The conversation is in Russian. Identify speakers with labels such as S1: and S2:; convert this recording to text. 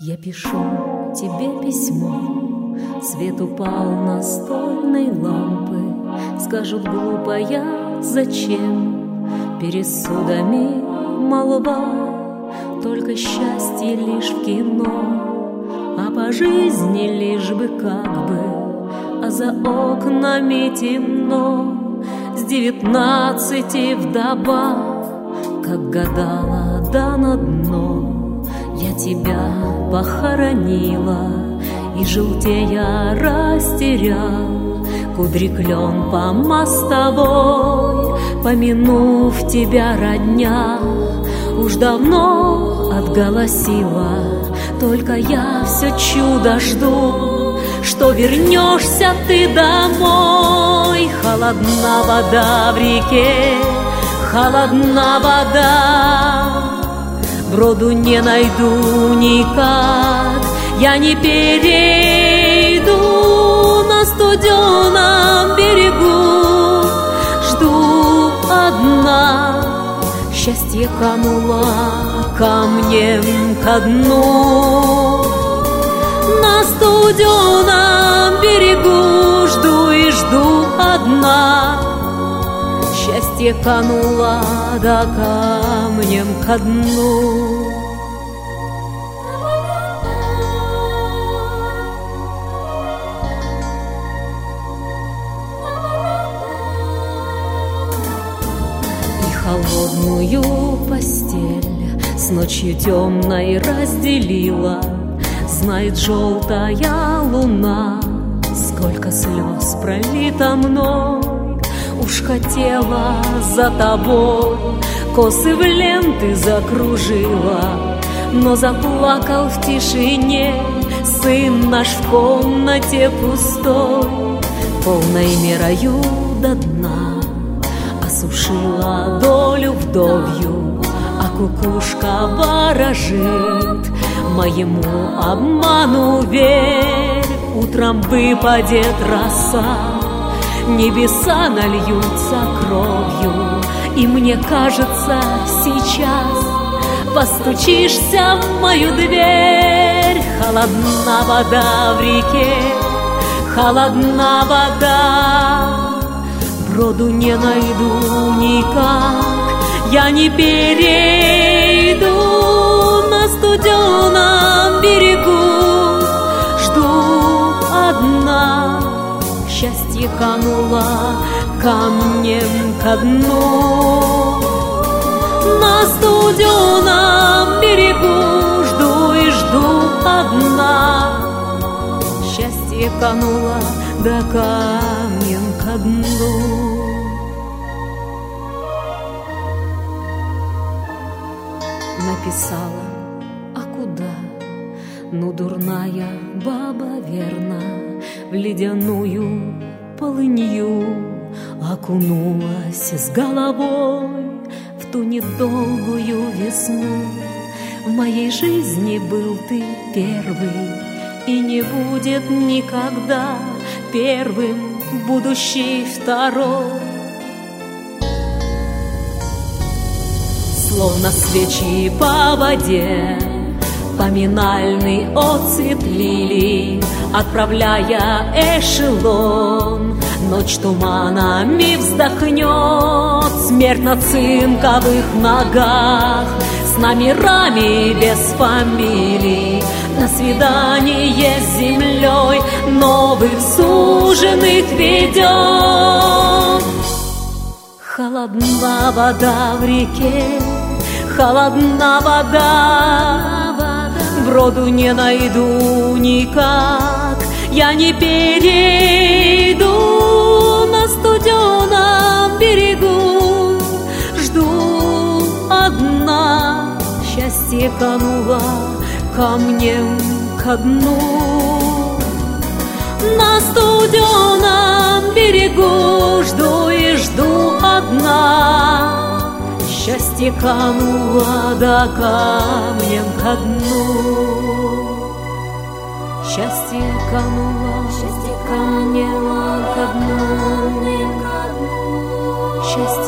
S1: Я пишу тебе письмо, свет упал настольной лампы. Скажут, глупая, зачем пересудами молва? Только счастье лишь в кино, а по жизни лишь бы как бы, а за окнами темно. С 19 вдова, как гадала, да на дно. Я тебя похоронила и желтея растерял кудри клен по мостовой. Помянув тебя, родня, уж давно отголосила, только я все чудо жду, что вернешься ты домой. Холодна вода в реке, холодна вода, броду не найду никак, я не перейду на студеном берегу. Жду одна, счастье кануло камнем ко дну. На студеном берегу жду и жду одна, счастье кануло да камнем ко дну. Холодную постель с ночью темной разделила. Знает желтая луна, сколько слез пролито мной. Уж хотела за тобой, косы в ленты закружила, но заплакал в тишине сын наш в комнате пустой. Полной мерою до дна осушила долю вдовью, а кукушка ворожит моему обману верь. Утром выпадет роса, небеса нальются кровью, и мне кажется, сейчас постучишься в мою дверь. Холодна вода в реке, холодна вода, броду не найду никак, я не перейду на студеном берегу. Жду одна, счастье кануло камнем ко дну. На студеном берегу жду и жду одна, счастье кануло да камнем ко дну. Написала, а куда? Ну, дурная баба, верно, в ледяную полынью окунулась с головой в ту недолгую весну. В моей жизни был ты первый, и не будет никогда первым будущий второй. Словно свечи по воде поминальный отцвет лилий, отправляя эшелон, ночь туманами вздохнет. Смерть на цинковых ногах, с номерами без фамилий, на свидание с землей новых суженых ведет. Холодна вода в реке, холодна вода, броду не найду никак, я не перейду на студеном берегу. Жду одна, счастье кануло камнем ко дну. На студеном берегу жду и жду одна, счастье кануло да камнем ко дну. Счастье кануло камнем ко дну. Счастье